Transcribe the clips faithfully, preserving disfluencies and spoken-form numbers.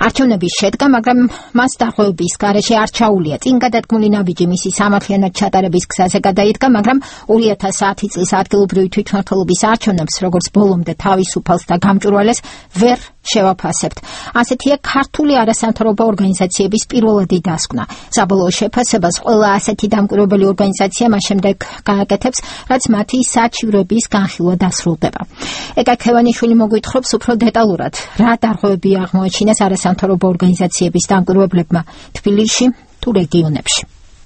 არჩევნების შედგა, მაგრამ მას დარღვევების გარეშე არ ჩაუვლია. წინ გადადგმული ნაბიჯი მისი სამართლიანად ჩატარების გზაზე გადაიდგა, მაგრამ ორი ათას ათი წლის ადგილობრივი თვითმმართველობის არჩევნებს, როგორც ბოლომდე თავისუფალს და გამჭვირვალეს, ვერ შევაფასებთ. ასეთია ქართული არასამთავრობო ორგანიზაციების პირველადი დასკვნა. საბოლოო შეფასებას ყველა ასეთი დამკვირვებელი ორგანიზაცია მას შემდეგ გააკეთებს, რაც მათი საჩივრების განხილვა დასრულდება. ეკა ქევანიშვილი მოგვითხრობს უფრო დეტალურად, რა დარღვევები აღმოაჩინეს არასამთავრობო ორგანიზაციების დამკვირვებლებმა თბილისში თუ რეგიონებში.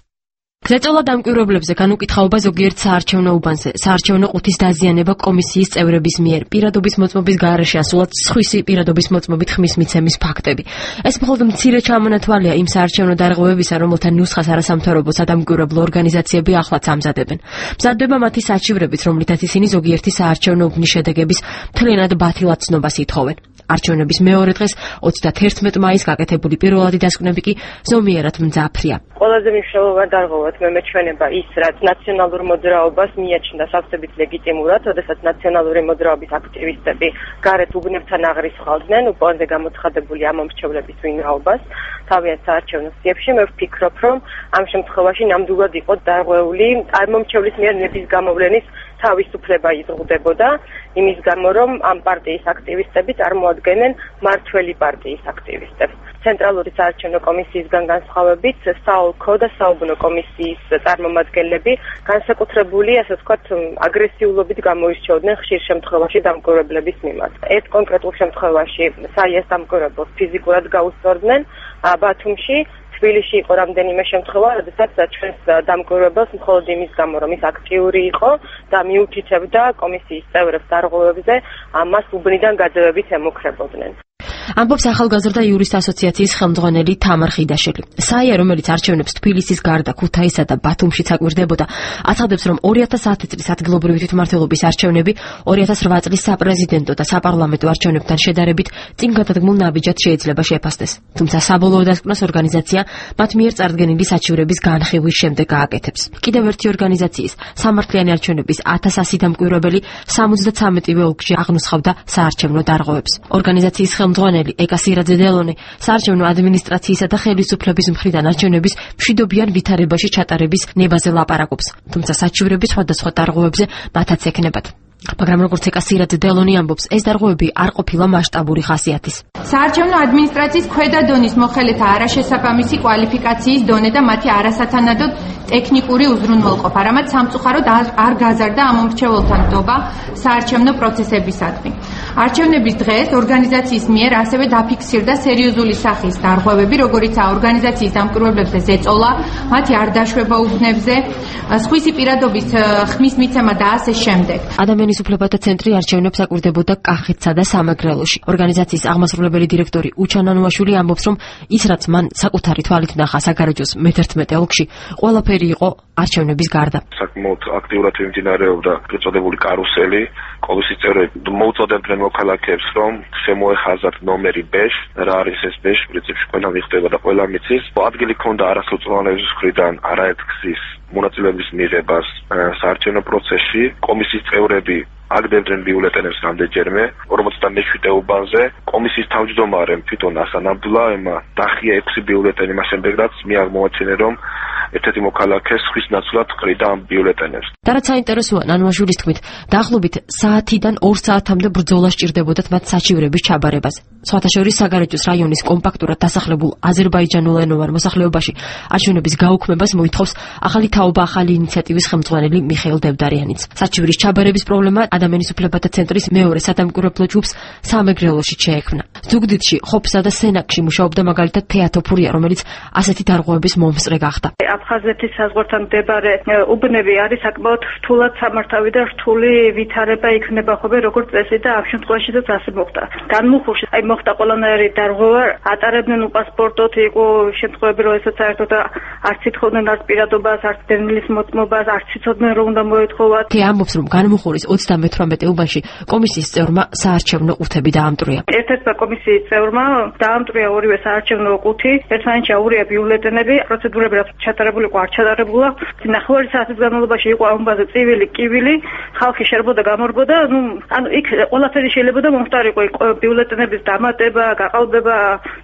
გზეწოლა დამკვირვებლებზე განუკითხაობა ზოგიერთ საარჩევნო უბანზე, საარჩევნო ყუთის დაზიანება კომისიის წევრების მიერ, პირადობის მოწმობის გარეშე ასულად სხვისი პირადობის მოწმობით ხმის მიცემის ფაქტები. ეს მხოლოდ მცირე ჩამონათვალია იმ საარჩევნო დარღვევებისა, რომელთა ნუსხას არასამთავრობო სადამკვირვებლო ორგანიზაციები ახლაც ამზადებენ. მზადდება მათი საჩივრებით, რომლითაც ისინი ზოგიერთი საარჩევნო უბნის შედეგების მთლიანად ბათილად ცნობას ითხოვენ. არჩევნების მეორე დღეს ოცდაათერთმეტ მაისს გაკეთებული პირველადი დასკვნები კი ზომიერად მძაფრია. ყველაზე მნიშვნელოვანი დარღვევად მე მეჩვენება ის, რაც ნაციონალურ მოძრაობას მიაჩნდა სავსებით ლეგიტიმურად, როდესაც ნაციონალური მოძრაობის აქტივისტები გარეთ უბნებთან აღრიცხავდნენ უპონზე გამოცხადებული ამომრჩევლების ვინაობას თავიანთ საარჩევნო სიებში. მე ვფიქრობ, რომ ამ შემთხვევაში ნამდვილად იყო დარღვეული ამომრჩევლის მიერ ნების გამოვლენის თავისუფლება იზღუდებოდა, იმის გამო, რომ ამ პარტიის აქტივისტები წარმოადგენენ მართველი პარტიის აქტივისტებს. ცენტრალური საარჩევნო კომისიისგან განსხვავებით, საოლქო და საუბნო კომისიის წარმომადგენლები განსაკუთრებული, ასე ვთქვათ, აგრესიულობით გამოირჩეოდნენ ხშირ შემთხვევაში დამკვირვებლების მიმართ. ეს კონკრეტულ შემთხვევაში საიას დამკვირვებელს ფიზიკურად გაუსწორდნენ ბათუმში. თბილისში იყო რამდენიმე შემთხვევა, როდესაც ჩვენს დამკვირვებელს მხოლოდ იმის გამო, რომ ის აქტიური იყო და მიუთითებდა კომისიის წევრებს დარღვევებზე, მას უბნიდან გაძევებით ემუქრებოდნენ. ამბობს ახალგაზრდა იურისტ ასოციაციის ხელმძღვანელი თამარ ხიდაშვილი. საია, რომელიც არჩევნებს თბილისის გარდა ქუთაისსა და ბათუმშიც აკვირდებოდა, აცხადებს, რომ ორი ათას ათი წლის ადგილობრივი თვითმმართველობის არჩევნები ორი ათას რვა წლის საპრეზიდენტო და საპარლამენტო არჩევნებთან შედარებით წინ გადადგმულ ნაბიჯად შეიძლება შეფასდეს. თუმცა საბოლოო დასკვნას ორგანიზაცია მათ მიერ წარდგენილი საჩივრების განხილვის შემდეგ გააკეთებს. კიდევ ერთი ორგანიზაციის სამართლიანი არჩევნების ათას ასი დამკვირვებელი სამოცდათრამეტივე ოლქში აღნუსხავდა საარჩევნო დარღვევებს. ორგანიზაციის ხელმძღვანელი ეკა სირაძე-დელონი საარჩევნო ადმინისტრაციისა და ხელისუფლების მხრიდან არჩევნების მშვიდობიან ვითარებაში ჩატარების ნებაზე ლაპარაკობს, თუმცა საჩივრები სხვადასხვა დარღვევებზე მათაც ექნებათ. მაგრამ როგორც ეკა სირაძე-დელონი ამბობს, ეს დარღვევები არ ყოფილა მასშტაბური ხასიათის. საარჩევნო ადმინისტრაციის ქვედა დონის მოხელეთა არაშესაბამისი კვალიფიკაციის დონე და მათი არასათანადოდ ტექნიკური უზრუნველყოფა, რამაც სამწუხაროდ არ გაზარდა ამომრჩეველთა ნდობა საარჩევნო პროცესებისადმი. არჩევნების დღეს ორგანიზაციის მიერ ასევე დაფიქსირდა სერიოზული სახის დარღვევები, როგორიცაა ორგანიზაციის დამკვირვებლებზე ზეწოლა, მათი არ დაშვება უბნებზე, სხვისი პირადობის ხმის მიცემა და ასე შემდეგ. ადამიანის უფლებათა ცენტრი არჩევნებს აკვირდებოდა კახეთსა და სამეგრელოში. ორგანიზაციის აღმასრულებელი დირექტორი უჩან ანუაშვილი ამბობს, რომ ის რაც მან საკუთარი თვალით ნახა საგარეჯოს მეთერთმეტე ოლქში, ყველაფერი იყო არჩევნების გარდა. საკმაოდ აქტიურად მიმდინარეობდა წოდებული კარუსელი. კომისიის წევრები მოუწოდებდნენ მოქალაქეებს, რომ შემოეხაზათ ნომერი ბეშ, რა არის ეს ბეშ, პრინციპში ყველა მიხდება და ყველა მიცის. ადგილი ქონდა არასოწლოვანების მხრიდან არაერთგზის მონაწილეობის მიღებას საარჩევნო პროცესში. კომისიის წევრები აგდებდნენ ბიულეტენებს რამდენჯერმე ორმოცდამეშვიდე უბანზე. კომისიის თავმჯდომარემ თვითონ ასან აბდულაევმა დახია ექვსი ბიულეტენი, მას შემდეგ რაც მიაღმოაჩინა, რომ ერთ-ერთი მოქალაქე სხვის ნაცვლად ყრიდა ამ ბიულეტენებს. და რაც საინტერესოა, ნანუაშვილის თქმით, დაახლოებით საათიდან ორ საათამდე ბრძოლა სჭირდებოდათ მათ საჩივრების ჩაბარებას. სხვათა შორის საგარეჯოს რაიონის კომპაქტურად დასახლებულ აზერბაიჯანულენოვან მოსახლეობაში არჩევნების გაუქმებას მოითხოვს ახალი თაობა ახალი ინიციატივის ხელმძღვანელი მიხეილ დევდარიანიც. საჩივრის ჩაბარების პრობლემა ადამიანის უფლებათა ცენტრის მეორე სადამკვირვებლო ჯგუფს სამეგრელოში შეექმნა. ზუგდიდში, ხოფსა და სენაკში მუშაობდა მაგალითად თეატო ფურია, რომელიც ასეთი დარღვევების მომსწრე გახდა. აფხაზეთის საზღვართან მდებარე უბნები არის საკმაოდ რთულად სამართავი და რთული ვითარება იქნება ხოლმე როგორც წესი და ამ შემთხვევაშიც ასე მოხდა. განმუხურში აი მოხდა ყველანაირი დარღვევა, ატარებდნენ უპასპორტოდ, იყო შემთხვევები, როდესაც საერთოდ არც ითხოვდნენ არც პირადობას, არც დევნილის მოწმობას, არც იცოდნენ რომ უნდა მოეთხოვათ. თე ამბობს, რომ განმუხურის ოცდამეთვრამეტე უბანში კომისიის წევრმა საარჩევნო ყუთები დაამტვრია. ერთ-ერთმა კომისიის წევრმა დაამტვრია ორივე საარჩევნო ყუთი, ერთმანეთში აურია ბიულეტენები, პროცედურები რაც ჩატარებული იყო არ ჩატარებულა. ნახევარი საათის განმავლობაში იყო ამ უბანზე წივილი, კივილი, ხალხი შერბოდა, გამორბოდა, ну, ანუ იქ ყველაფერი შეიძლება და მომხდარიყო, ბიულეტენების დამატება, გაყალბება,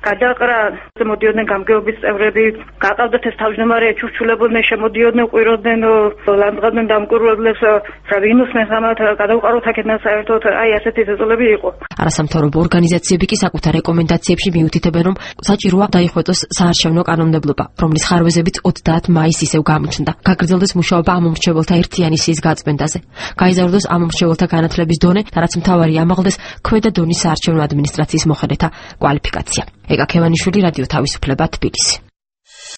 გადაყრა მოდიოდნენ გამგეობის წევრები, გაყავდათ ეს თავმჯდომარე ჩურჩულებოდნენ, შემოდიოდნენ, ყვიროდნენ, ლანძღავდნენ დამკვირვებლებს, ვინუსმენს ამათ გადავყაროთ აქედან საერთოდ, აი ასეთი ზეწოლები იყო. არასამთავრობო ორგანიზაციები კი საკუთარ რეკომენდაციებში მიუთითებენ, რომ საჭიროა დაიხვეწოს საარჩევნო კანონმდებლობა, რომლის ხარვეზებიც ოცდაათი მაისს ისევ გამჩნდა. გაგრძელდეს მუშაობა ამ მომრჩეველთა ერთიანი სიის გაწმენდაზე. გაიზარდოს ამ მომრჩეველთა განათლების დონე და რაც მთავარია, ამაღლდეს ქვედა დონის საარჩევნო ადმინისტრაციის მოხელეთა კვალიფიკაცია. ეკა ქევანიშვილი, რადიო თავისუფლება, თბილისი.